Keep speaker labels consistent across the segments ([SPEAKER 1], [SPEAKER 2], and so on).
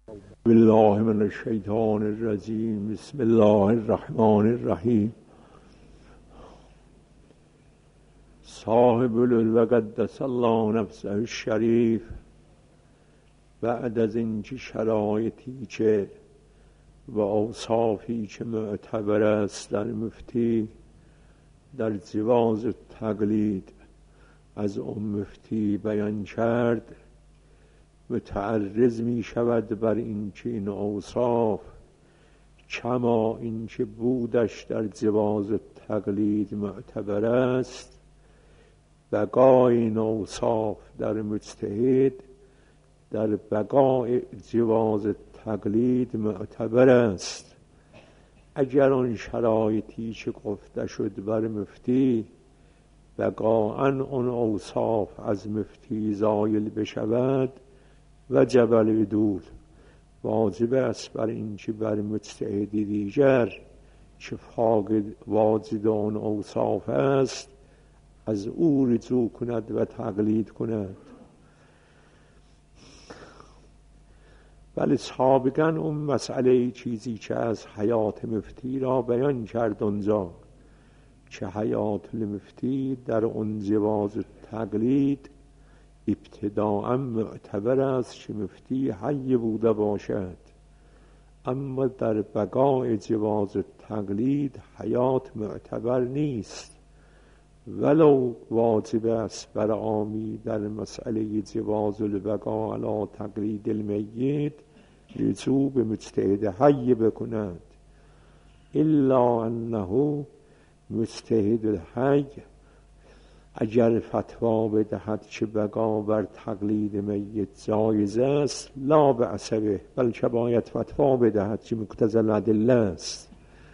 [SPEAKER 1] بالله من الشیطان الرجیم. بسم الله الرحمن الرحیم. صاحب العلو قدس الله نفسه الشریف بعد از اینکه شرایطی که و اوصافی که معتبر است در مفتی در جواز تقلید از مفتی بیان کرد، متعرض می شود بر اینکه این اوصاف کما اینکه بودش در جواز تقلید معتبر است، بقای این اوصاف در مجتهد در بقای جواز تقلید معتبر است. اگر آن شرایطی که گفته شد بر مفتی بقاءً آن اوصاف از مفتی زایل بشود وجب العدول، واجب است بر این که بر مجتهد دیگر که فاقد واجد آن اوصاف است از او رجوع کند و تقلید کند. ولی سابقا اون مسئله چیزی که از حیات مفتی را بیان کرد آنجا که حیات المفتی در اون جواز تقلید ابتداءً معتبر است که مفتی حی بوده باشد، اما در بقای جواز تقلید حیات معتبر نیست. ولو واجب است بر عامی در مسئله جواز البقاء علی تقلید المیت رجوع به مجتهد حی بکند، الا انه مجتهد الحی اگر فتوا بدهد که بقا بر تقلید میت جایز است لا بأس به، بلکه باید فتوا بدهد که مقتضی الادله است.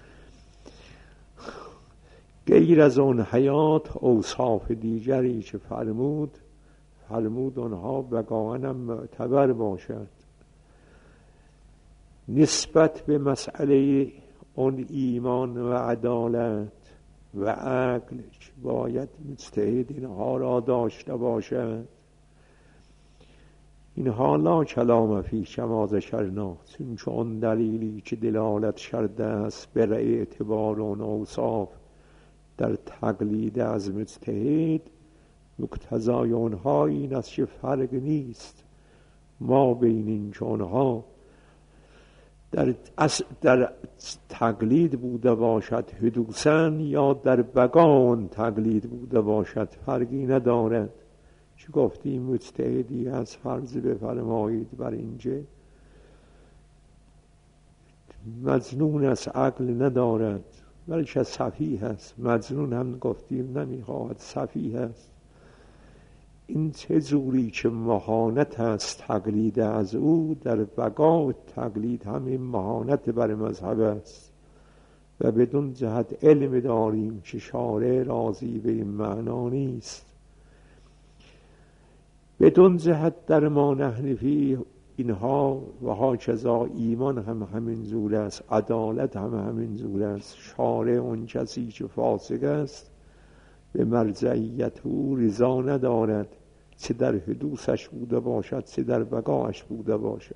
[SPEAKER 1] غیر از اون حیات اوصاف دیگری که فرمود آنها بقاءً هم معتبر باشد. نسبت به مسئله اون ایمان و عدالت و عقل باید مجتهد اینها را داشته باشد. اینها لا کلام فی کما ذکرنا، چون اون دلیلی که دلالت کرده است بر اعتبار اون اوصاف در تقلید از مجتهد مقتضای اونها این است که فرق نیست ما بین این که اونها در تقلید بوده باشد حدوثاً یا در بقاء تقلید بوده باشد، فرقی ندارد. چه گفتیم مجتهدی از فرض بفرمایید بر اینجا مجنون از عقل ندارد بلکه سفیه است، مجنون هم گفتیم نمیخواهد، سفیه است. این چه جوری که مهانت است تقلید از او، در بقاء تقلید همین مهانت بر مذهب است و بدون جهت علم داریم که شارع راضی به این معنا نیست. بدون جهت در ما نحن فی اینها و هاکذا ایمان هم همین جور است، عدالت هم همین جور است. شارع اون کسی که فاسق است به مرجعیت او رضا ندارد، چه در حدوثش بوده باشد چه در بقایش بوده باشد.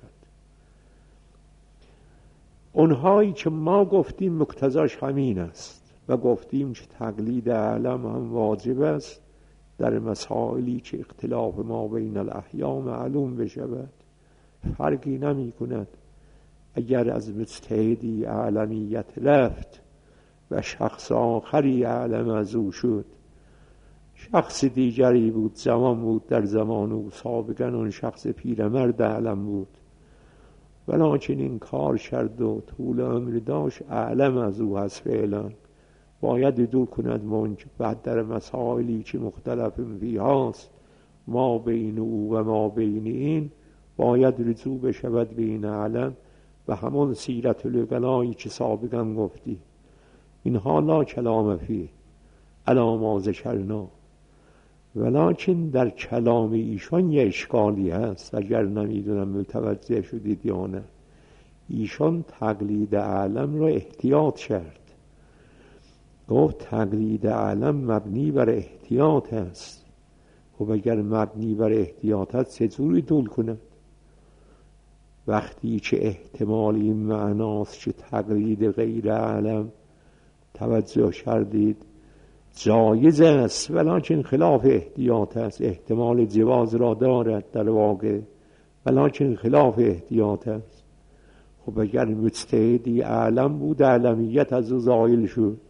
[SPEAKER 1] اونهایی که ما گفتیم مقتضاش همین است و گفتیم که تقلید اعلم هم واجب است در مسائلی که اختلاف ما بین الاحیا معلوم بشود، فرقی نمی کند اگر از مجتهدی اعلمیت رفت و شخص آخری اعلم از او شد، شخص دیگری بود، زمان بود در زمان او، سابقا اون شخص پیرمرد اعلم بود، ولیکن این کار کرد و طول عمر داشت، اعلم از او هست فعلا، باید دو کند منک بعد در مسائلی که مختلف فیهاست ما بین او و ما بین این باید رجوع بشود به این اعلم و همون سیرت الوقلایی که سابقا گفتی. اینها لا کلام فی علی ما ذکرنا، ولیکن در کلام ایشان یه اشکالی هست، اگر نمیدونم متوجه شدید یا نه. ایشان تقلید اعلم را احتیاط کرد، گفت تقلید اعلم مبنی بر احتیاط است. خب اگر مبنی بر احتیاط است چجوری دول کند؟ وقتی که احتمال این معناست که تقلید غیر عالم، توجه کردید، جایز است ولکن خلاف احتیاط است. احتمال جواز را دارد در واقع ولکن خلاف احتیاط است. خب اگر مجتهدی عالم بود علمیت از او زائل شد،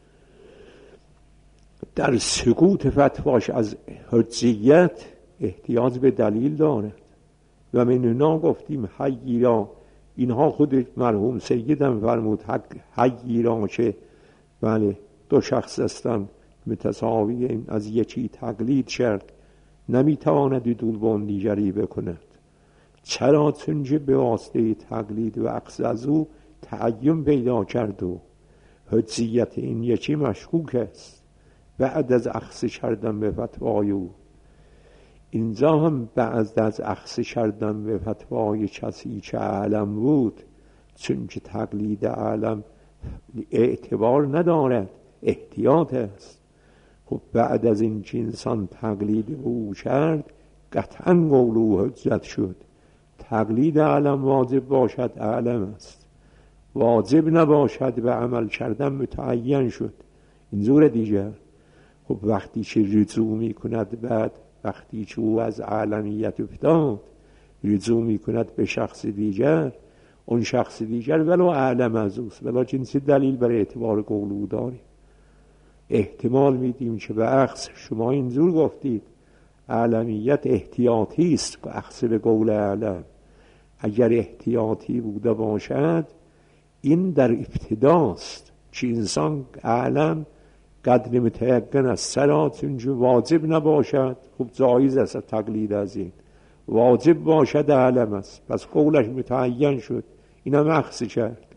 [SPEAKER 1] در سقوط فتواش از حجیت احتیاج به دلیل دارد. و من اینا گفتیم حی را، اینها خود مرحوم سیدم فرمود حی را که بله دو شخص هستند متساوی، از یکی تقلید کرد نمیتواند عدول با اون دیگری بکند. چرا؟ چونکه به واسطه تقلید و عکس از او تعین پیدا کرد و حجیت این یکی مشکوک است بعد از اخذ کردن به فتوای او. اینجا هم بعد از اخذ کردن به فتوای کسی که عالم بود، چون که تقلید عالم اعتبار ندارد، احتیاط است. خب بعد از این که انسان تقلید او کرد قطعا قول او حجت شد. تقلید عالم واجب باشد عالم است، واجب نباشد به عمل کردن متعین شد اینجور دیگر. خب وقتی که رجوع می کند، بعد وقتی که او از عالمیت افتاد رجوع می کند به شخص دیگر، اون شخص دیگر ولو عالم از اوست ولی جنس دلیل برای اعتبار قول او داریم. احتمال میدیم که به عکس شما اینجور گفتید عالمیت احتیاطی است که عکس به قول عالم. اگر احتیاطی بوده باشد این در ابتداست که انسان عالم قدر متیقن است. چرا؟ چون واجب نباشد. خب جایز است تقلید از این، واجب باشد عالم است، پس قولش متعین شد، اینم اخذ کرد.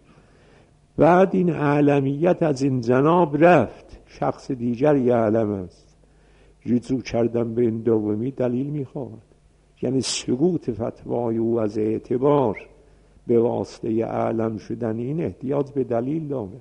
[SPEAKER 1] بعد این عالمیت از این جناب رفت، شخص دیگری عالم است. رجوع کردن به این دومی دلیل میخواد، یعنی سقوط فتوای او از اعتبار به واسطه عالم شدن این احتیاج به دلیل داره.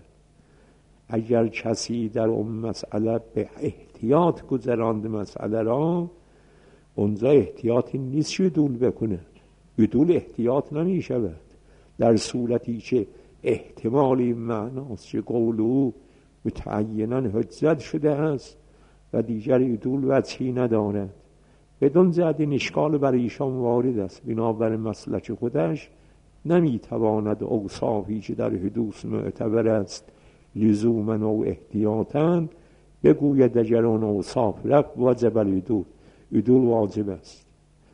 [SPEAKER 1] اگر کسی در اون مسئله به احتیاط گذراند مسئله را، اونجا احتیاطی نیست که عدول بکنه. عدول احتیاط نمی شود در صورتی که احتمالی معناست که قول او متعیناً حجت شده است و دیگر عدول وجهی ندارد. بدون زد این اشکال برای ایشان وارد است. بنابراین مسلک خودش نمیتواند اوصافی که در حدوث معتبر است لزوما و احتیاطاً بگوید اگر اون اوصاف رفت واجب العدول، عدول واجب است.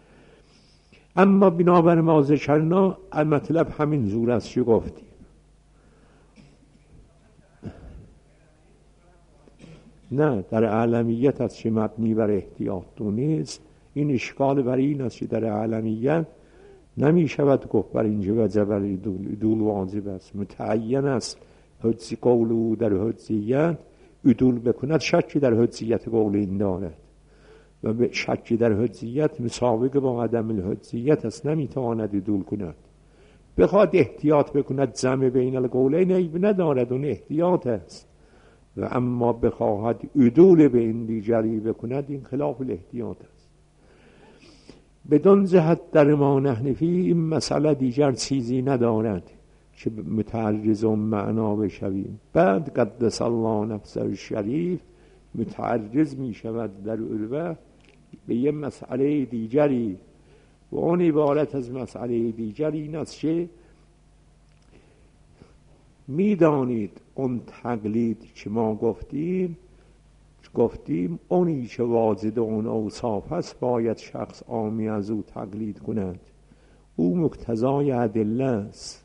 [SPEAKER 1] اما بنابراین ما ذکرنا مطلب همین زور است که گفتیم. نه، در عالمیت است که مبنی بر احتیاط نیست. این اشکال بر این است که در عالمیت نمی شود گفت بر اینجا وجب العدول واجب است، متعین است. حجی قول او در حجیت عدول بکند شکی در حجیت قول این دارد و به شکی در حجیت مساوی با عدم الحجیت است، نمیتواند عدول کند. بخواد احتیاط بکند جمع بین القولین عیب ندارد، اون احتیاط است. و اما بخواهد عدول به این دیگری بکند این خلاف الاحتیاط است. بدون جهت در ما نحنفی این مسئله دیگر چیزی ندارد که متعرض و معنا بشویم. بعد قدس الله نفسه الشریف متعرض می شود در عروه به یه مسئله دیگری و اون عبارت از مسئله دیگری این است که میدانید اون تقلید که ما گفتیم اونی که واجد اون اوصاف هست باید شخص عامی از او تقلید کند. او مقتضای ادله است.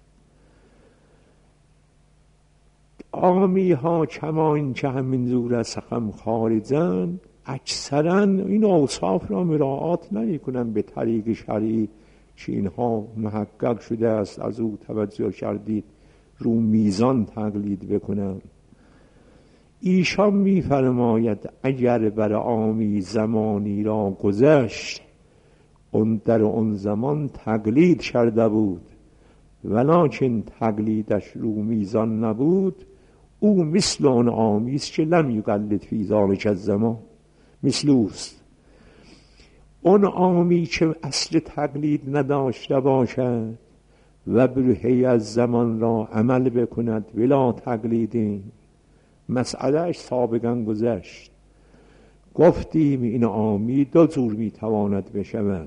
[SPEAKER 1] عامی ها کما این که همین زور از سخم خارجن اکثرا این اوصاف را مراعات نمی کنن به طریق شرعی که اینها محقق شده است از او توجه کردید رو میزان تقلید بکنن. ایشان می فرماید اگر بر عامی زمانی را گذشت اون در اون زمان تقلید کرده بود ولکن تقلیدش رو میزان نبود، او مثل اون عامی است که لم یقلد فی ذلک الزمان، مثل اوست. اون عامی که اصل تقلید نداشته باشد و برهی از زمان را عمل بکند بلا تقلیدین. مسئلهش سابقا گذشت. گفتیم این عامی دو جور میتواند بشود.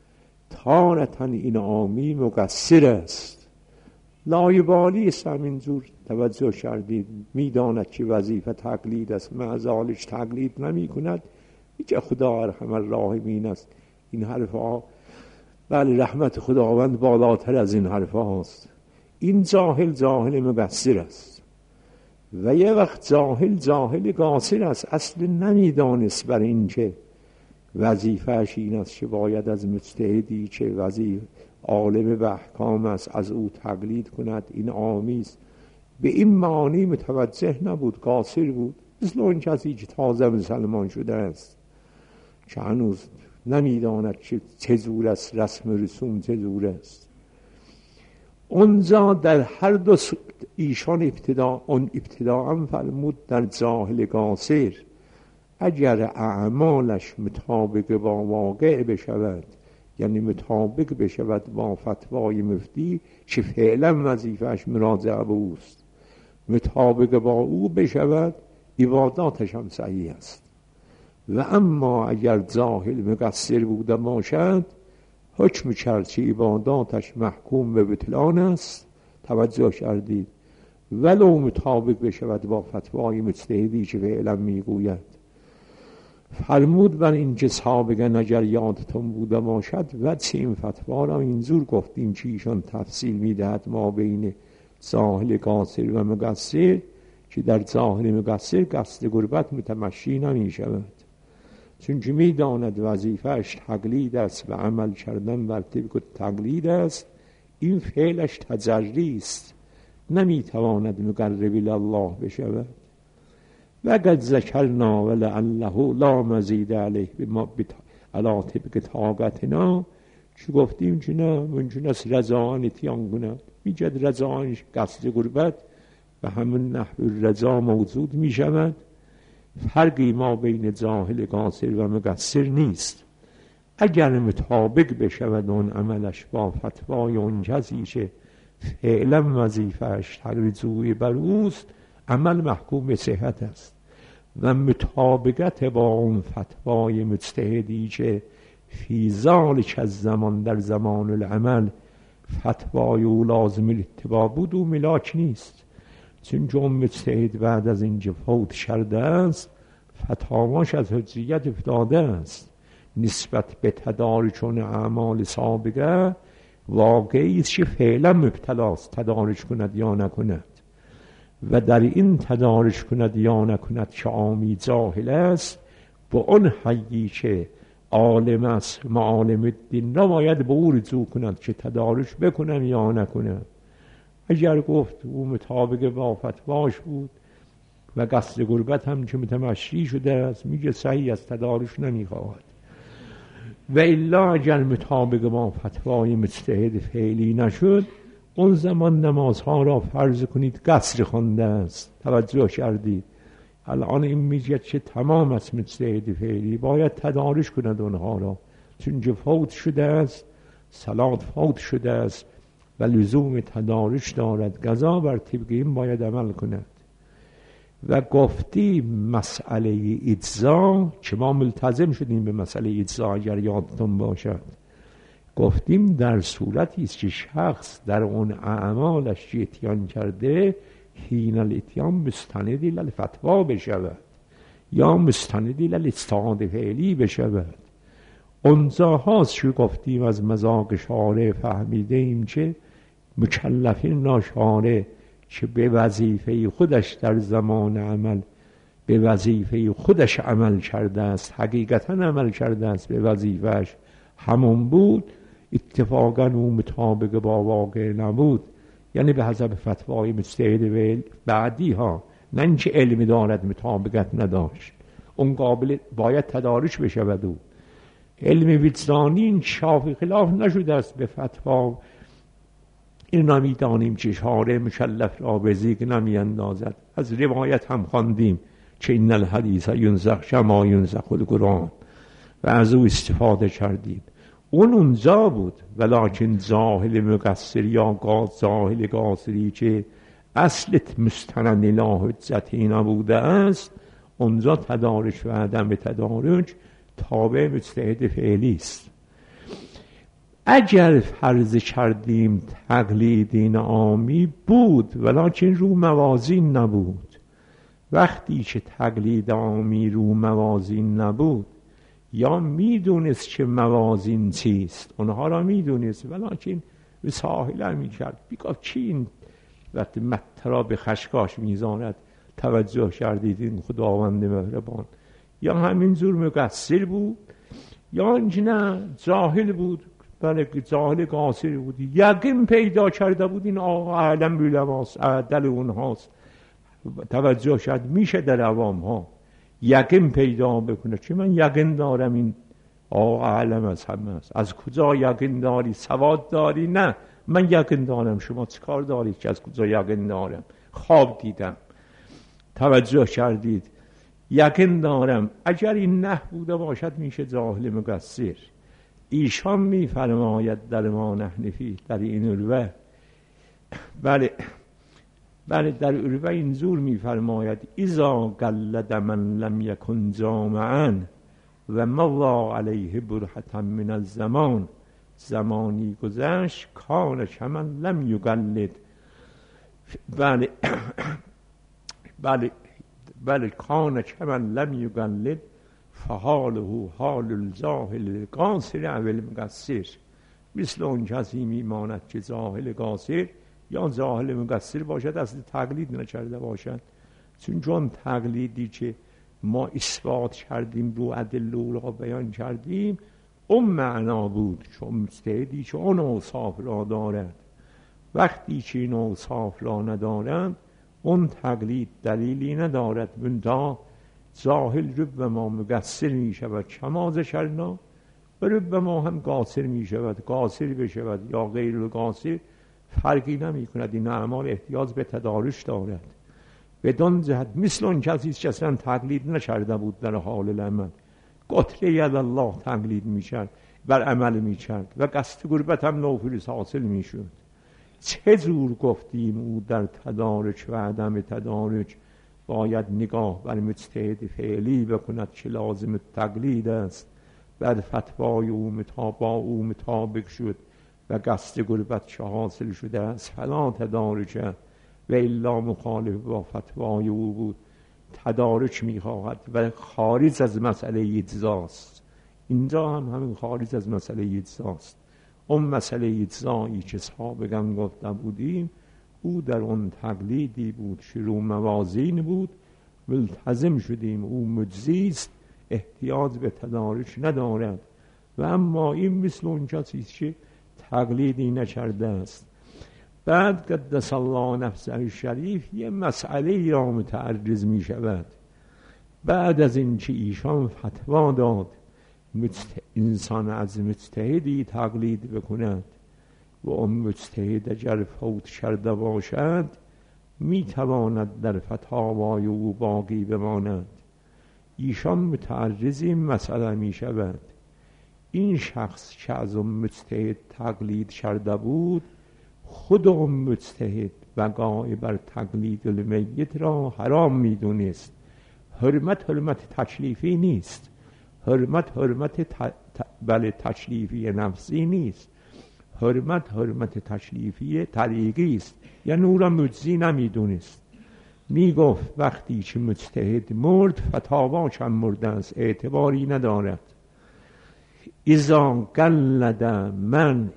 [SPEAKER 1] تارة این عامی مقصر است، لایبالی است، همینجور توجه کردید، میداند که وظیفه تقلید است، معزالش تقلید نمی کند. هیچ خدا ارحم الراحمین است. این حرف ها بله رحمت خداوند بالاتر از این حرف هاست. این جاهل مقصر است و یه وقت جاهل قاصر است، اصل نمیدانست بر این که وظیفهش این است که باید از مجتهدی که وظیفه عالم به احکام است از او تقلید کند. این عامی است، به این معانی متوجه نبود، قاصر بود، مثل اون کسی که تازه مسلمان شده است که هنوز نمیداند که چه جور است رسم رسوم، چه جور است. اونجا در هر دو ایشان ابتداء فرمود در جاهل قاصر اگر اعمالش مطابق با واقع بشود، یعنی مطابق بشود با فتوای مفتی که فعلا وظیفهش مراجعه به اوست، مطابق با او بشود، عباداتش هم صحیح است. و اما اگر جاهل مقصر بوده باشد، حکم کرد که عباداتش محکوم به بطلان است. توجه کردید؟ ولو مطابق بشود با فتوای مجتهدی که فعلا میگوید. فرمود بر این که سابقا اگر یادتون بوده باشد وجه این فتوا را اینجور گفتیم که ایشان تفصیل میدهد ما بین جاهل قاصر و مقصر، که در جاهل مقصر قصد غربت متمشی نمی شود، چون که می داند وظیفهش تقلید است و عمل کردن بر طبق تقلید است. این فعلش تجری است، نمی تواند مقرب الله بشود. و قد ذکرنا ولعله لا مزید علیه علی طبق طاقتنا، که گفتیم که نه ممکن است رضاان اتیان کند، میجد رضاانش قصد غربت و همون نحو رضا موجود می شود. فرقی ما بین جاهل قاصر و مقصر نیست. اگر مطابق بشود اون عملش با فتوای اون کسی که فعلا وظیفهش تقریضوی بر اوست، عمل محکوم به صحت است. و مطابقت با اون فتوای مجتهدی که فی ذالک از زمان در زمان العمل فتوای او لازم الاتباع بود، او ملاک نیست، چون اون مجتهد بعد از اینجا فوت کرده است، فتاواش از حجیت افتاده است. نسبت به تدارکون اعمال سابقه واقعی است که فعلا مبتلاست، تدارک کند یا نکند. و در این تدارک کند یا نکند که عامی جاهل است، با اون حیی که عالم است معالم الدین را باید به او رجوع کند که تدارک بکنم یا نکنم. اگر گفت او مطابق با فتواش بود و قصد غربت هم که متمشی شده است، میگه صحیح است، تدارک نمیخواهد. و الا اگر مطابق با فتوای مجتهد فعلی نشد، اون زمان نمازها را فرض کنید قصر خوانده است. توجه کردید؟ الان این میگه که تمام از مجتهد فعلی باید تدارک کند اونها را، چون فوت شده است، صلات فوت شده است و لزوم تدارک دارد، قضا بر طبق این باید عمل کند. و گفتی مسئله اجزا که ما ملتزم شدیم به مسئله اجزا اگر یادتون باشد، گفتیم در صورتی است که شخص در اون اعمالش که اتیان کرده حین الاتیان مستندی للفتوا بشود یا مستندی للاجتهاد فعلی بشود. اونجا هاست که گفتیم از مذاق شارع فهمیده ایم که مکلفین ناشارع که به وظیفه خودش در زمان عمل به وظیفه خودش عمل کرده است، حقیقتا عمل کرده است، به وظیفهش همون بود، اتفاقا او مطابق با واقع نبود، یعنی به حسب فتوای مجتهد بعدی ها، نه اینکه علمی دارد مطابقت نداشت، اون قابل باید تدارک بشود. او علم وجدانی این شافی خلاف نشده است به فتوا. این نمیدانیم که شارع مکلف را به زیگ نمی اندازد. از روایت هم خواندیم که این الحدیث ینسخ کما ینسخ القرآن و از او استفاده کردیم. اونجا بود. ولکن زاهل مقصر یا زاهل قاصری که اصلت مستند اله حجتی نبوده است، اونجا تدارک و عدم تدارک تابع مجتهد فعلی است. اگر فرض کردیم تقلید این عامی بود ولکن رو موازین نبود، وقتی که تقلید عامی رو موازین نبود یا میدونست که موازین چیست، اونها را میدونست ولکن به ساحل میکرد، بگاه چی این وقتی مترا به خشکاش میزاند توجه کردید این خداوند مهربان، یا همینجور مقصر بود یا نه جاهل بود. بله جاهل قاصر بود، یقین پیدا کرده بود این آقا اعلم بالعواست، اعدل اونهاست، توجه کرد میشه در عوام ها یقین پیدا بکنه که من یقین دارم این آقا اعلم از همه است. از کجا یقین داری؟ سواد داری؟ نه، من یقین دارم. شما چه کار دارید که از کجا یقین دارم؟ خواب دیدم. توجه کردید؟ یقین دارم. اگر این نه بوده باشد میشه جاهل مقصر. ایشان میفرماید در ما نحنفی در این الوه، بله در الوه اینجور میفرماید اذا قلد من لم یکن جامعا و مضى علیه برهة من الزمان، زمانی گذشت کان کمن لم یقلد. بله کان کمن لم یقلد فحاله حال الجاهل القاصر او المقصر. مثل اون کسی میماند که جاهل قاصر یا جاهل مقصر باشد، اصلا تقلید نکرده باشد. چون تقلیدی که ما اثبات کردیم رو ادله را بیان کردیم اون معنا بود، چون مجتهدی که اون اوصاف را دارد. وقتی که این اوصاف را ندارد اون تقلید دلیلی ندارد. منتها جاهل ربما مقصر می شود کما ذکرنا و ربما هم قاصر می شود، قاصر بشود یا غیر قاصر فرقی نمی کند. این اعمال احتیاج به تدارش دارد. بدان جهت مثل اون کسی که اصلا تقلید نکرده بود در حال العمل، قتل ید الله تقلید می کرد بر عمل می کرد و قصد قربت هم نوفل حاصل می شد. چه جور گفتیم او در تدارک و عدم تدارک باید نگاه بر مجتهد فعلی بکند که لازم تقلید است، بر فتوای او با او مطابق شد و قصد قربت چه حاصل شده است فلا تدارک و الا مخالف با فتوای او بود تدارک میخواهد و خارج از مسئله اجزاست. اینجا هم همین خارج از مسئله اجزاست. اون مسئله اجزایی که سابقا گفته بودیم او در اون تقلیدی بود، شروع موازین بود، ملتزم شدیم او مجزیست، احتیاج به تدارک ندارد. و اما این مثل اون کسی که تقلیدی نکرده است. بعد قدس الله نفسه شریف یه مسئله را متعرض می شود. بعد از این که ایشان فتوا داد انسان از مجتهدی تقلید بکند و اون مجتهد اگر فوت کرده باشد می تواند در فتاوای او باقی بماند. ایشان متعرض این مسئله می شود. این شخص که از اون مجتهد تقلید کرده بود خود اون مجتهد بقای بر تقلید المیت را حرام می دونست. حرمت تکلیفی نیست، حرمت تکلیفی نفسی نیست، حرمت تکلیفی طریقی است. یعنی او را مجزی نمی دونست. می گفت وقتی که مجتهد مرد فتاواش هم مرده است، اعتباری ندارد. اذا قلد من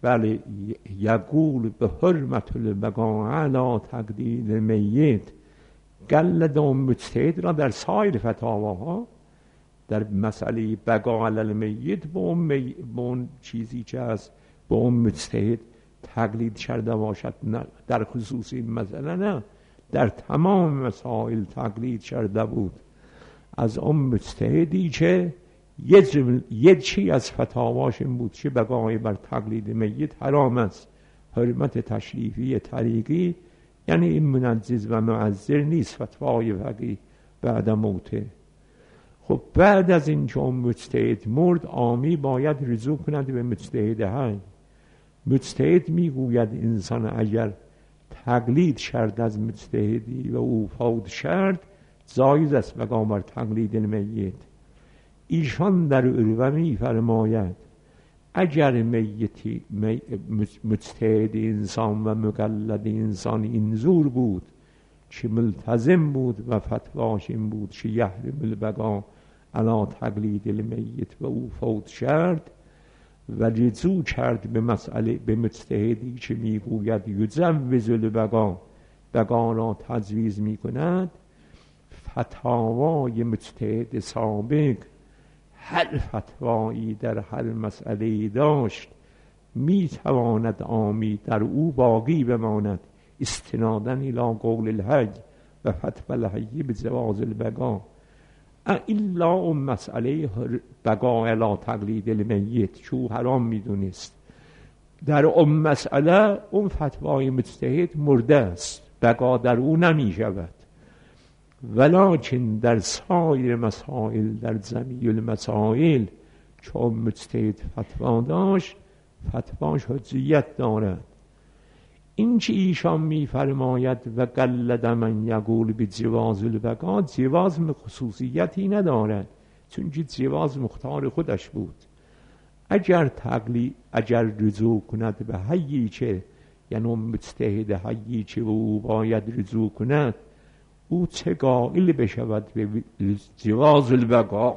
[SPEAKER 1] یقول به حرمت البقاء علی تقلید میت، قلد مجتهد را در سایر فتاواها در مسئله بقاء علی المیت به اون چیزی که از به اون مجتهد تقلید کرده باشد، نه در خصوص این مسئله، نه در تمام مسائل تقلید کرده بود از اون مجتهدی که یه چی از فتاواش این بود که بقای بر تقلید میت حرام است. حرمت تشریفی طریقی یعنی این منجز و معذر نیست فتوای فقیه بعد موته. خب بعد از این که اون مجتهد مرد، عامی باید رجوع کند به مجتهد حی. مجتهد میگوید انسان اگر تقلید شرط از مجتهدی و او فوت شرط، جایز است بقا بر تقلید المیت. ایشان در عروه میفرماید اگر مجتهد انسان و مقلد انسان اینجور بود که ملتزم بود و فتواش این بود که یحرم البقا علی تقلید المیت و او فوت شرط و رجوع کرد به مسئله به مجتهدی که میگوید یجوز البقا، بقا را تجویز میکند، فتاوای مجتهد سابق هر فتوایی در هر مسئله داشت میتواند عامی در او باقی بماند، استنادا الی قول الحی و فتوى الحی بجواز البقا، الا اون مسئله بقا علی تقلید المیت چو حرام میدونست. در اون مسئله اون فتوای مجتهد مرده است، بقا در او نمی شود. ولکن در سایر مسائل، در جمیع المسائل چون مجتهد فتوا داشت، فتواش حجیت دارد. این که ایشان میفرماید و قلد من یقول بجواز البقا، جواز خصوصیتی ندارد، چون که جواز مختار خودش بود. اگر رجوع کند به حیی که، یعنی مجتهد حیی که او باید رجوع کند، او چه قائل بشود به جواز البقا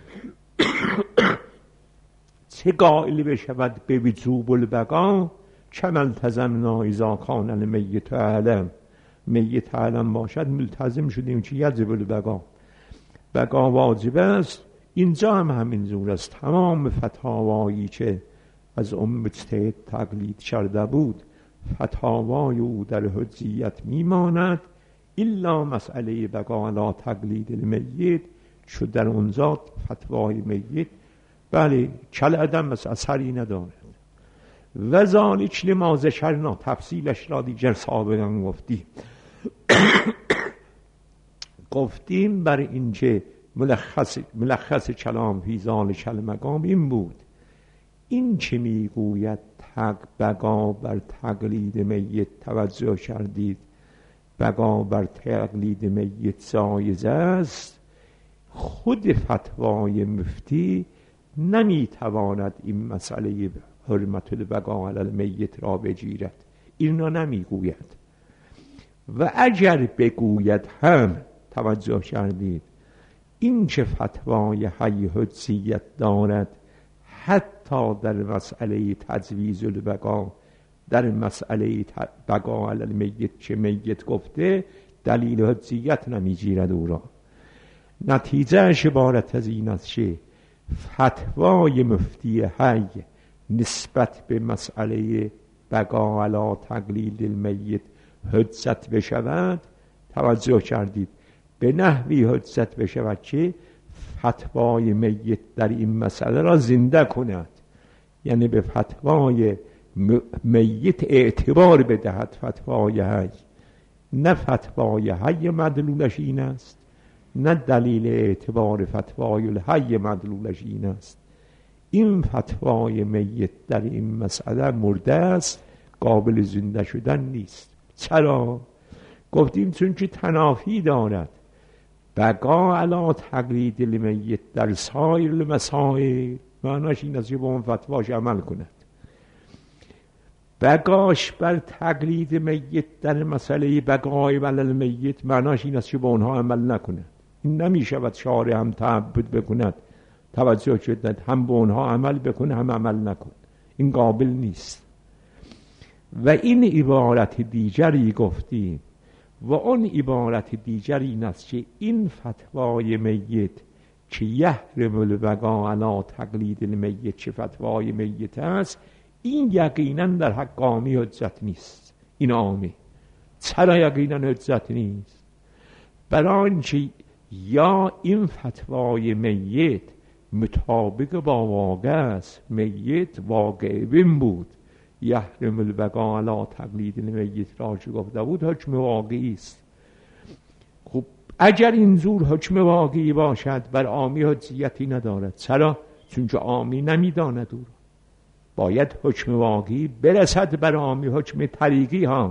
[SPEAKER 1] چه قائل بشود به وجوب البقا، کما التزمنا اذا کان المیت اعلم، میت اعلم باشد ملتزم شدیم که یجب البقا، بقا واجب است. اینجا هم همینجور است، تمام فتاوایی که از مجتهد تقلید کرده بود فتاوای او در حجیت میماند، الا مسئله بقا علی تقلید المیت، چو در اونجا فتوای میت بله کل عدم اثری ندارد. و ذالک لما ذکرنا، تفصیلش را دیگر سابقا گفتیم بر اینکه ملخص کلام فی ذالک المقام این بود، این که میگوید بقا بر تقلید میت، توجه کردید بقا بر تقلید میت جایز است، خود فتوای مفتی نمیتواند این مسئله حرمت البقا علی المیت را بگیرد، این را نمیگوید. و اگر بگوید هم، توجه کردید، این که فتوای حی حجیت دارد حتی در مسئله تجویز البقا، در مسئله بقا علی المیت که میت گفته دلیل حجیت نمیگیرد او را. نتیجهش عبارت از این است که فتوای مفتی حی نسبت به مسئله بقا علی تقلید المیت حجت بشود، توجه کردید، به نحوی حجت بشود که فتوای میت در این مسئله را زنده کند، یعنی به فتوای میت اعتبار بدهد فتوای حی، نه فتوای حی مدلولش این است، نه دلیل اعتبار فتوای الحی مدلولش این است. این فتوای میت در این مسئله مرده است، قابل زنده شدن نیست. چرا؟ گفتیم چون که تنافی دارد. بقا علی تقلید المیت در سایر المسائل معناش این است که به اون فتواش عمل کند. بقاش بر تقلید میت در مسئله بقای علی المیت معناش این است که به اونها عمل نکند. این نمی شود شارع هم تعبد بکند، توجه شدید، هم به اونها عمل بکنه هم عمل نکن، این قابل نیست. و این عبارت دیگری گفتیم، و اون عبارت دیگری این است که این فتوای میت که یحرم البقا علی تقلید المیت، چه فتوای میت است، این یقینا در حق عامی حجت نیست. این عامی چرا یقینا حجت نیست؟ برای اینکه یا این فتوای میت مطابق با واقع است، میت واقع بین بود، یحرم البقا علی تقلید المیت را چه گفته بود حکم واقعی است. خب اگر این زور حکم واقعی باشد بر عامی حجیتی ندارد. چرا؟ چون که عامی نمیداند او را. باید حکم واقعی برسد بر عامی. حکم طریقی ها،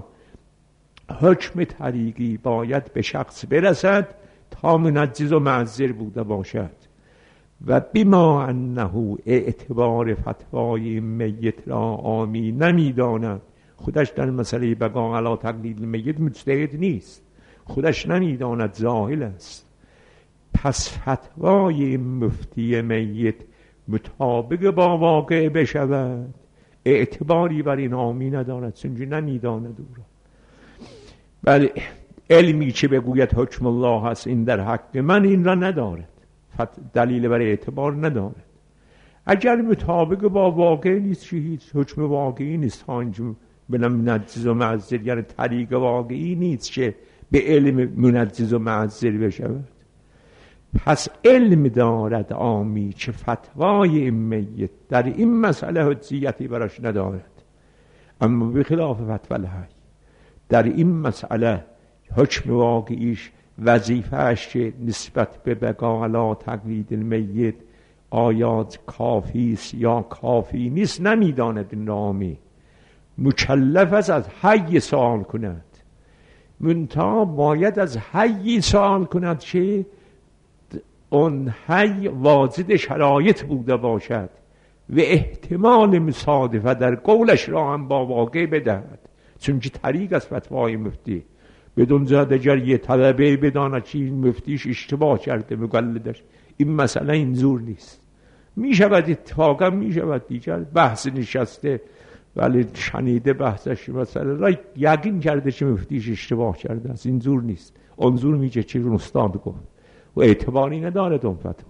[SPEAKER 1] حکم طریقی باید به شخص برسد تا منجز و معذر بوده باشد. و بما انه اعتبار فتوای میت را عامی نمیداند، خودش در مسئله بقا علی تقلید میت مجتهد نیست، خودش نمیداند، جاهل است. پس فتوای مفتی میت مطابق با واقع بشود، اعتباری بر این عامی ندارد چون نمیداند او را. بله، علمی که بگوید حکم الله هست این در حق من، این را ندارد، دلیل برای اعتبار ندارد. اگر مطابق با واقع نیست که هیچ حکم واقعی نیست. هانجون بنام منجز و معذر، یعنی طریق واقعی نیست که به علم منجز و معذر بشود. پس علم دارد عامی که فتوای این میت در این مسئله حجیتی براش ندارد، اما به خلاف فتوای الحی در این مسئله حکم واقعیش وظیفه‌اش که نسبت به بقا علی تقلید المیت آیات کافی است یا کافی نیست نمیداند. این عامی مکلف است از حی سوال کند، منتها باید از حی سوال کند که اون حی واجد شرایط بوده باشد و احتمال مصادفه در قولش را هم با واقع بدهد، چون که طریق از فتوای مفتی. بدون جهت اگر یه طلبه بداند که این مفتیش اشتباه کرده مقلدش، این مسئله اینجور نیست. می شود اتفاقا می شود دیگر بحث نشسته ولی شنیده بحثش مسئله را یقین کرده که مفتیش اشتباه کرده است، اینجور نیست. اونجور میشه چی استاد گفت و اعتباری ندارد اون فتوا،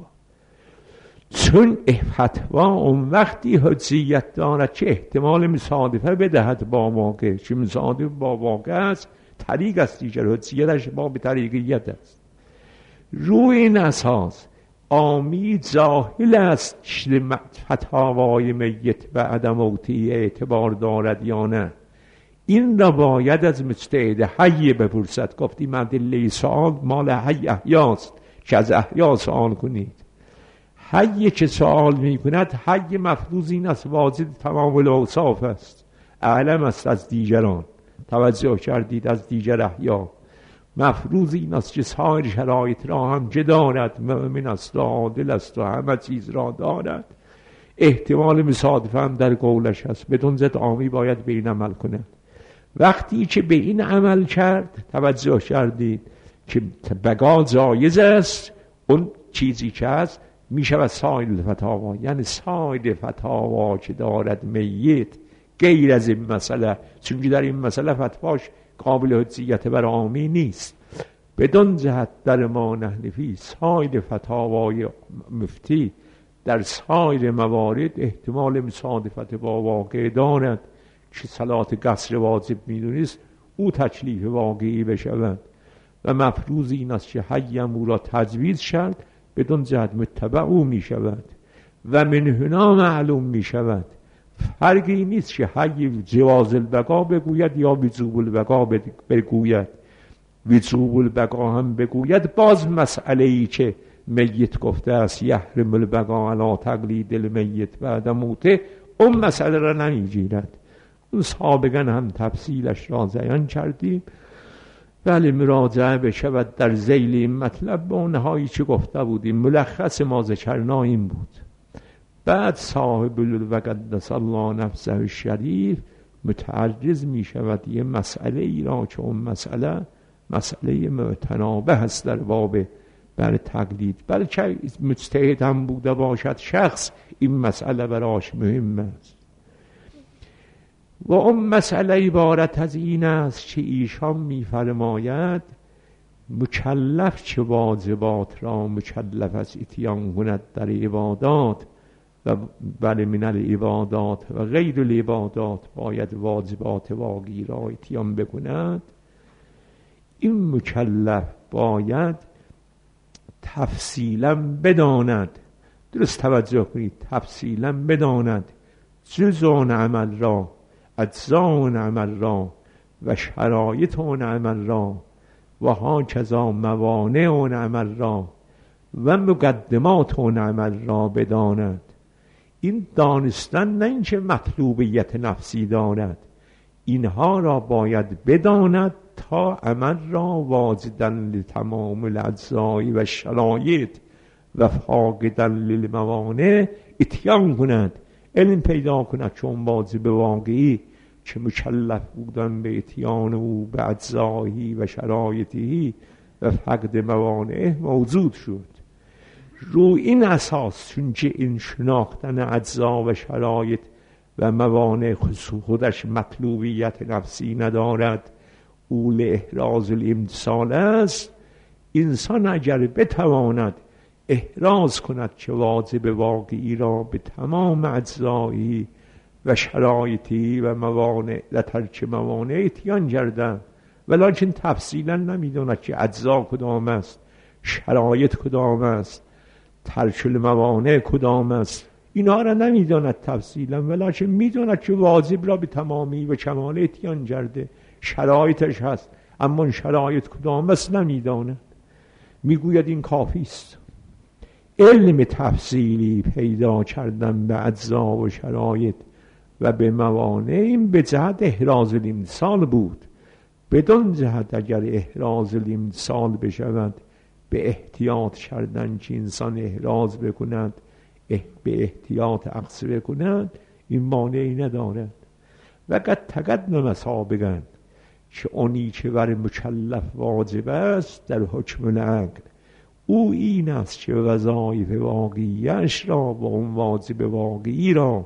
[SPEAKER 1] چون فتوا اون وقتی حجیت دارد که احتمال مصادفه بدهد با واقع، چه مصادف با واقع است طریق است دیگر، حجیتش با به طریقیت است. روی این اساس عامی جاهل است که فتاوای میت و عدم اوتی اعتبار دارد یا نه. این را باید از مجتهد حی بپرسد. گفتیم ادله سوال مال حی احیاست که از احیا سوال کنید. حی که سوال می کند حی مفروض این است واجد تمام الاوصاف است، اعلم است از دیگران. توجه کردید؟ از دیگر احیا مفروض این است که سایر شرایط را هم که دارد، مؤمن است و عادل است و همه چیز را دارد، احتمال مصادفه هم در قولش است. بدون زد عامی باید به این عمل کند. وقتی که به این عمل کرد، توجه کردید که بقا جایز است، اون چیزی که هست می شود سایر فتاوا، یعنی سایر فتاوا که دارد میت غیر از این مسئله، چون در این مسئله فتواش قابل حجیت بر عامی نیست. بدون جهت در ما نحنفی سایر فتاوای مفتی در سایر موارد احتمال مصادفت با واقع دارد که صلات قصر واجب میدونست او تکلیف واقعی بشود و مفروض این است که حیم او را تجویز شد، بدون جهت متبع او می شود و من هنا معلوم می شود فرقی نیست که حی جواز البقا بگوید یا وجوب البقا بگوید. وجوب البقا هم بگوید باز مسئله ای که میت گفته است یحرم البقا علی تقلید المیت بعد موته، اون مسئله را نمیگیرد. اون سابقا هم تفصیلش را بیان کردیم، ولی مراجعه بشود در ذیل این مطلب به اونهایی که گفته بودیم. ملخص ما ذکرنا این بود. بعد صاحب الوقدس الله نفسه الشریف متعرض می شود یه مسئله ای را که اون مسئله متنابه هست در باب بر تقلید، بلکه مجتهد هم بوده باشد شخص این مسئله براش مهم است. و اون مسئله عبارت از این است که ایشان می فرماید مکلف چه واجبات را مکلف از اتیان کند در عبادات و بل من العبادات و غیر العبادات باید واجبات واقعی را اتیان بکند. این مکلف باید تفصیلا بداند، درست توجه کنید، تفصیلا بداند جزء عمل را، اجزاء عمل را و شرایط اون عمل را و هاکذا موانع و عمل را و مقدمات و عمل را بداند. این دانستن نه اینکه مطلوبیت نفسی دارد، اینها را باید بداند تا عمل را واجدا لتمام الاجزای و شرایط و فاقدا للموانع اتیان کند. علم پیدا کند چون واجب واقعی که مکلف بودن به اتیان او به اجزایی و شرایطی و فقد موانع موجود شد. رو این اساس، چون که این شناختن اجزا و شرایط و موانع خودش مطلوبیت نفسی ندارد، او لإحراز الامتثال است، انسان اگر بتواند احراز کند که واجب واقعی را به تمام اجزایی و شرایطی و موانع و ترک موانع اتیان گردد، ولیکن تفصیلا نمیداند که اجزا کدام است، شرایط کدام است، ترک الموانع کدام است، اینها را نمیداند تفصیلا، ولیکن میداند که واجب را به تمامی و کمال اتیان کرده، شرایطش هست، اما شرایط کدام است نمیداند. میگوید این کافی است. علم تفصیلی پیدا کردن به اجزا و شرایط و به موانع، این به جهت احراز الامتثال بود. بدون جهت اگر احراز الامتثال بشود، به احتیاط کردن که انسان احراز بکند، به احتیاط عکس بکند، این مانعی ندارد. و قد تقدم سابقا که آنی که بر مکلف واجب است در حکم العقل، او این است که وظایف واقعیش را و اون واجب واقعی را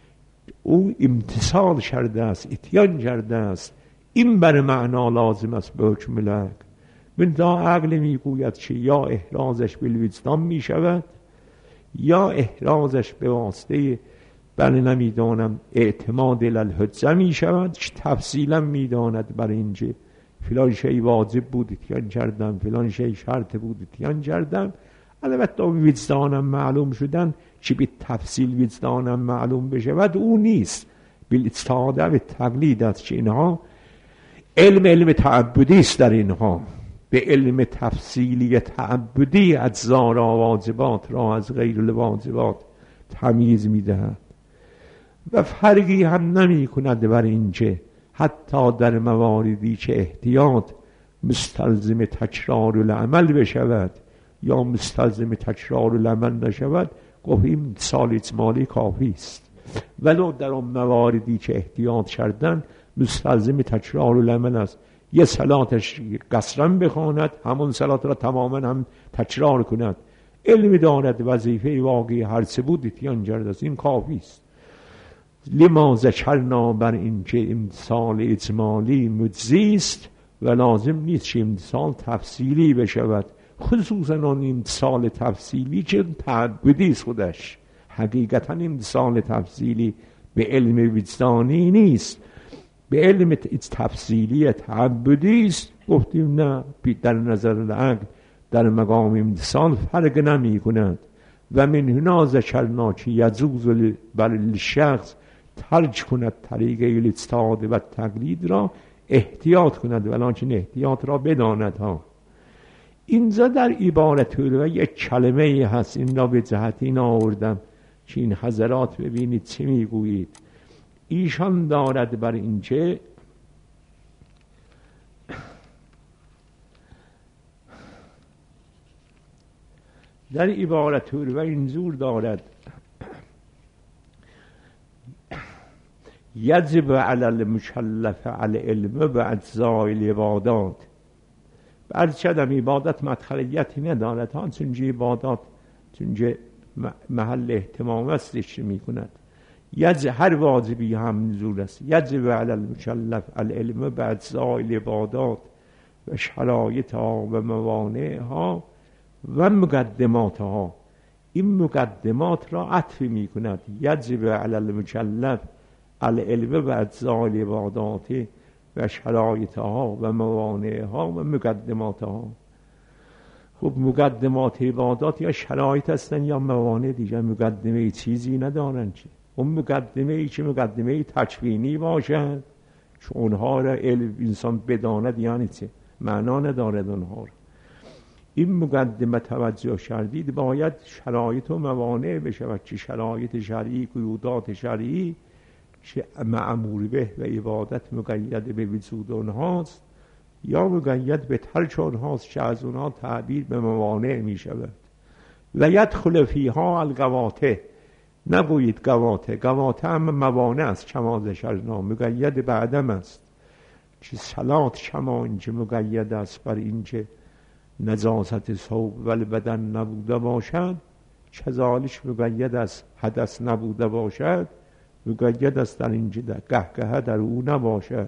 [SPEAKER 1] او امتثال کرده است، اتیان کرده است. این بر معنا لازم است به حکم العقل. من دا عقل میگوید که یا احرازش بالوجدان میشود یا احرازش به واسطه نمیدانم اعتماد الالحجه میشود، که تفصیلا میداند بر اینجا فلان شی واجب بود اتیان کردم، فلان شی شرط بود اتیان کردم. البته وجدانم معلوم شدن که به تفصیل وجدانم معلوم بشود او نیست، بالاستفاده به تقلید است که اینها علم تعبدی است. در اینها به علم تفصیلی تعبدی اجزا را واجبات را از غیر الواجبات تمییز میدهد و فرقی هم نمی کند بر اینکه حتی در مواردی که احتیاط مستلزم تکرار العمل بشود یا مستلزم تکرار العمل نشود، گفتیم سال اجمالی کافی است. ولو در اون مواردی که احتیاط کردن مستلزم تکرار العمل است، یه صلاتش قصرا بخواند، همون صلات را تماما هم تکرار کند، علم دارد وظیفه واقعی هر سه بود اتیان کرده است، این کافی است. لما ذکرنا بر این که امتثال اجمالی مجزی است و لازم نیست که امتثال تفصیلی بشود، خصوصا اون امتثال تفصیلی که تعبدی است. خودش حقیقتا امتثال تفصیلی به علم وجدانی نیست، به علم تفصیلی تعبدی است. گفتیم نه، در نظر العقل در مقام امتثال فرق نمی کند. و من هنا ذکرنا که یجوز بر الشخص ترک کند طریق الاجتهاد و تقلید را، احتیاط کند ولکن احتیاط را بداند ها. اینجا در عبارت و یک کلمه هست، این را به جهت این آوردم که این حضرات ببینید چه میگویید. ایشان دارد بر اینکه در عبارت و اینجور دارد یجب علی المکلف علی علم و اجزای العبادات. برچدم عبادت مدخلیتی ندارد ها، چونجه عبادات چونجه محل احتمام استش می کند. هر واجبی هم نزول است. یجب علی المکلف علی علم و اجزای العبادات و شرایطها و موانعها و مقدماتها. این مقدمات را عطف می کند. یجب علی المکلف العلم و اجزای العبادات و شرایطها و موانعها و مقدماتها. خب مقدمات عبادات یا شرایط هستن یا موانع دیگه، مقدمه چیزی ندارن چه. اون مقدمه ای که مقدمه تکوینی باشد، چون اونها را علم انسان بداند، یعنی چه معنا ندارد اونها رو. این مقدمه توجه کردید باید شرایط و موانع بشود که شرایط شرعی، قیودات شرعی که مأمور به و عبادت مقید به وجود اونهاست یا مقید به ترک اونهاست که از اونها تعبیر به موانع می شود. و یدخل فیها القواطع، نگویید قواطع، قواطع هم موانع است، کما ذکرنا مقید به عدم است که صلات کما اینکه مقید است بر اینکه نجاست ثوب و البدن نبوده باشد، کذالک مقید است حدث نبوده باشد، مقید است در اینکه قهقه در او نباشد.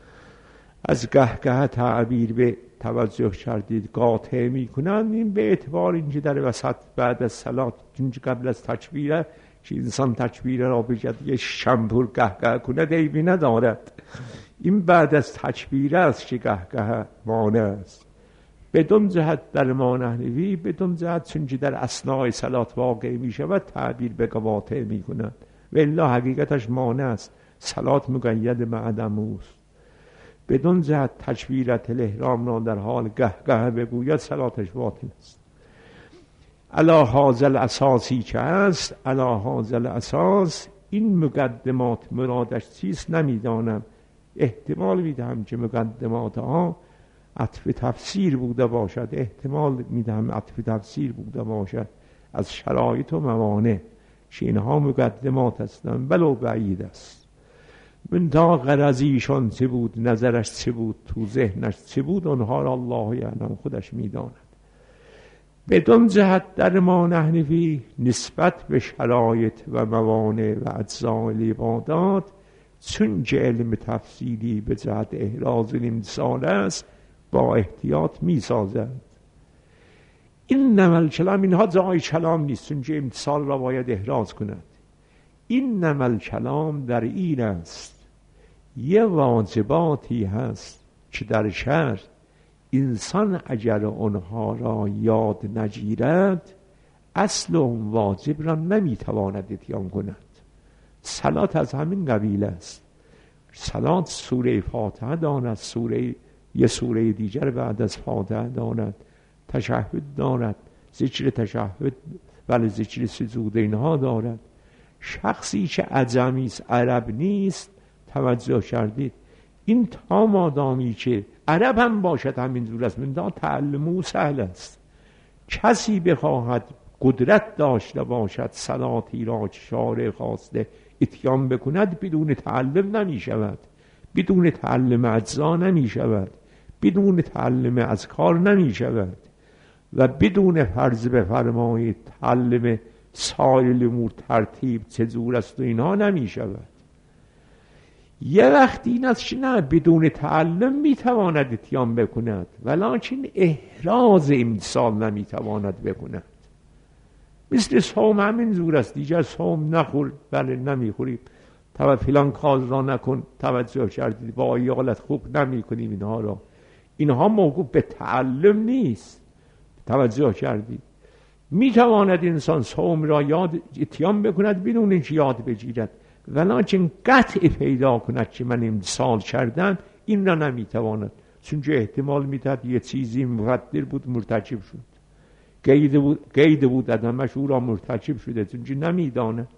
[SPEAKER 1] از قهقه تعبیر به توجه کردید قاطع می کنند، این به اعتبار اینکه در وسط بعد از صلات، چون قبل از تکبیره که انسان تکبیره را بجد یه شمپور قهقه کنه عیبی ندارد، این بعد از تکبیره است که قهقه مانع است. بدون جهت در ما نحوی، بدون جهت چون که در اثناء صلات واقع می شود تعبیر به قواطع می کنند و الا حقیقتش مانع است، صلات مقید به عدم اوست. بدون جهت تکبیرت الاحرام را در حال قهقه بگوید صلاتش باطل است. علی هذا الاساسی که است، علی هذا الاساس، این مقدمات مرادش چیست نمیدانم، احتمال میدهم که مقدمات ها عطف تفسیر بوده باشد، احتمال میدهم عطف تفسیر بوده باشد از شرایط و موانع که اینها مقدمات هستند، ولو بعید است. من تا غرضیشان چه بود، نظرش چه بود، تو ذهنش چه بود، اونها را الله یعلم، خودش میداند. بدون جهت در ما نحنفی نسبت به شرایط و موانع و اجزاء العبادات، چون که علم تفصیلی به جهت احراز الامتثال است، با احتیاط می سازد. این نمل کلام، اینها جای کلام نیست، چون که امتثال را باید احراز کند. این نمل کلام در این است، یه واجباتی هست که در شرع انسان اگر آنها را یاد نگیرد اصل اون واجب را نمیتواند اتیان کند. صلات از همین قبیل است. صلات سوره فاتحه داند، یه سوره دیگر بعد از فاتحه داند، تشهد دارد، ذکر تشهد ولی ذکر سجود اینها دارد. شخصی که عجمی است، عرب نیست، توجه کردید، این تا مادامی که عرب هم باشد همینجور است، من دا تعلمو سهل است. کسی بخواهد قدرت داشته باشد صلاتی را که شارع خواسته اتیان بکند، بدون تعلم نمی شود، بدون تعلم اجزا نمی شود، بدون تعلم اذکار نمی شود و بدون فرض بفرمایید تعلم سایر امور ترتیب چجور است و اینها نمی شود. یه وقتی این است که نه، بدون تعلم میتواند اتیان بکند ولکن احراز امتثال نمیتواند بکند. مثل صوم همین زور است، دیگر صوم نخور، بله نمیخوریم، فلان کار را نکن، توجه کردید، با ایالت خوب نمی کنیم، اینها موقوف به تعلم نیست، توجه کردید. میتواند انسان صوم را یاد اتیان بکند بدون اینکه یاد بگیرد، ولکن قطع پیدا کند که من امتثال کردم، این را نمیتواند، چون که احتمال میدهد یه چیزی مقدر بود مرتکب شد، قید بود ادمش او را مرتکب شده، چون که نمیداند.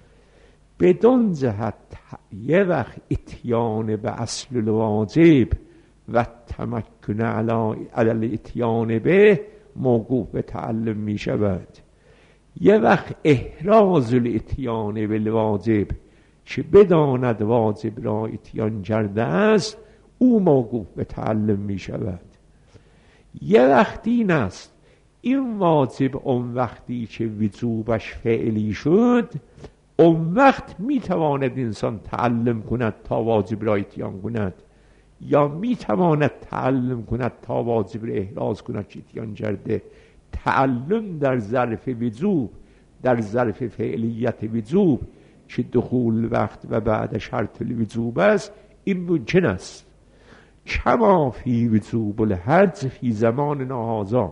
[SPEAKER 1] بدون جهت یه وقت اتیان به اصل الواجب و تمکن علی اتیان به موقوف به تعلم می شود. یه وقت احراز الاتیان بالواجب که بداند واجب را اتیان کرده است، او موقوف به تعلم می شود. یه وقت این است، این واجب اون وقتی که وجوبش فعلی شد، اون وقت می تواند انسان تعلم کند تا واجب را اتیان کند، یا می تواند تعلم کند تا واجب را احراز کند که اتیان کرده. تعلم در ظرف وجوب، در ظرف فعلیت وجوب که دخول وقت و بعد شرط الوجوب است، این ممکن است. کما فی وجوب الحج فی زمان هذا،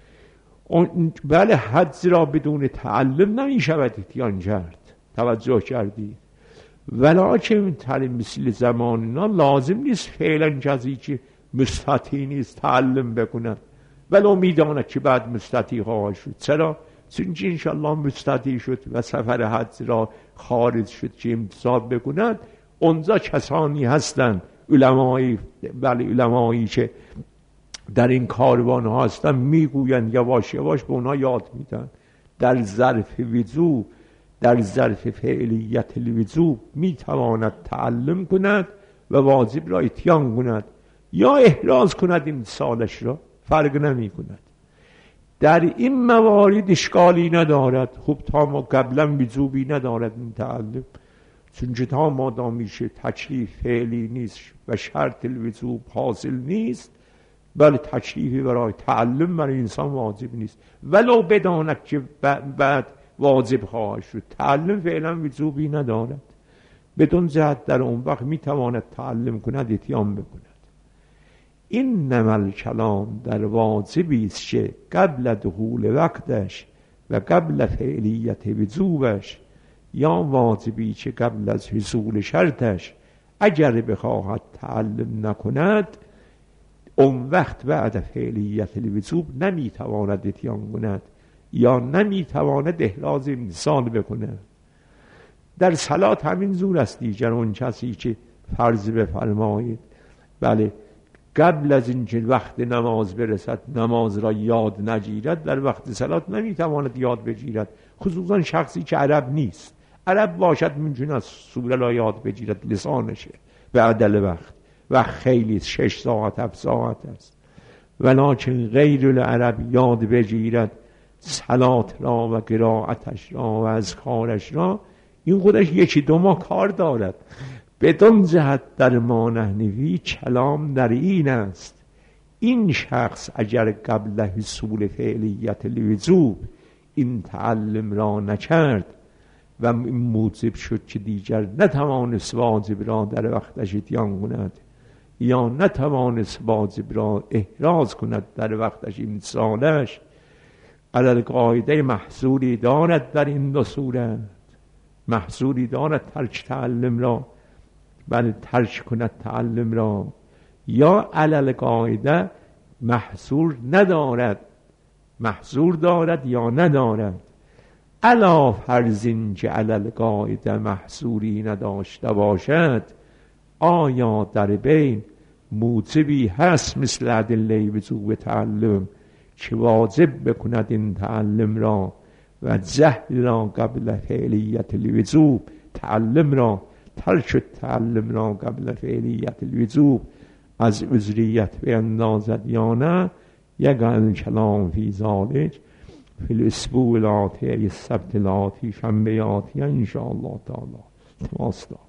[SPEAKER 1] بله حج را بدون تعلم نمی شود اتیان کرد، توجه کردی، ولکن مثل زماننا لازم نیست فعلا کسی که مستطیع نیست تعلم بکند ولو میداند که بعد مستطیع خواهد شد. چرا؟ چون انشاءالله مستطیع شد و سفر حج را خارج شد که امتثال بکند، اونجا کسانی هستند علمایی که در این کاروان ها هستن میگویند یواش یواش به اونها یاد میدن در ظرف وضو، در ظرف فعلیت الوضو میتواند تعلم کند و واجب را اتیان کند یا احراز کند امتثالش را، فرق نمی کند. در این موارد اشکالی ندارد. خب تا ما قبلا وجوبی ندارد این تعلم، چون تا مادامیشه تکلیف فعلی نیست و شرط الوجوب حاصل نیست، بله تکلیفی برای تعلم برای انسان واجب نیست ولو بداند که بعد واجب خواهد شد. تعلم فعلا وجوبی ندارد، بدون جهت در اون وقت میتواند تعلم کند، اتیان بکند. این نمل کلام در واجبی است که قبل دخول وقتش و قبل فعلیت وجوبش، یا واجبی که قبل از حصول شرطش اگر بخواهد تعلم نکند، اون وقت بعد فعلیت الوجوب نمیتواند اتیان کند یا نمیتواند احراز امتثال بکند. در صلات همین زور است دیگر. اون کسی که فرض بفرمایید بله قبل از اینکه وقت نماز برسد نماز را یاد نگیرد، در وقت صلات نمیتواند یاد بگیرد، خصوصا شخصی که عرب نیست. عرب باشد ممکن است سوره را یاد بگیرد، لسانشه به عدل وقت خیلی 6 ساعت 7 ساعت است، ولکن غیر العرب یاد بگیرد صلات را و قرائتش را و اذکارش را، این خودش 1-2 ماه کار دارد. بدون جهت در ما نحنوی کلام در این است: این شخص اگر قبل حصول فعلیت الوجوب این تعلم را نکرد و موجب شد که دیگر نتوانست واجب را در وقتش اتیان کند یا نتوانست واجب را احراز کند در وقتش امتثالش، علی قاعده محصولی دارد در این دو صورت. محصولی دارد ترک تعلم را، بل ترک کند تعلم را، یا علی قاعده محصور ندارد، محصور دارد یا ندارد. علا فرضین که علی قاعده محصوری نداشته باشد، آیا در بین موجبی هست مثل ادله وجوب تعلم که واجب بکند این تعلم را و جهل را قبل فعلیت الوجوب، تعلم را ترک تعلم را قبل فعلیت الوجوب از عذریت بیندازد یا نه؟ یقع کلام فی ذالک فی الاسبوع الاتی السبت الاتی شنبه آتی ان شاء الله تعالی.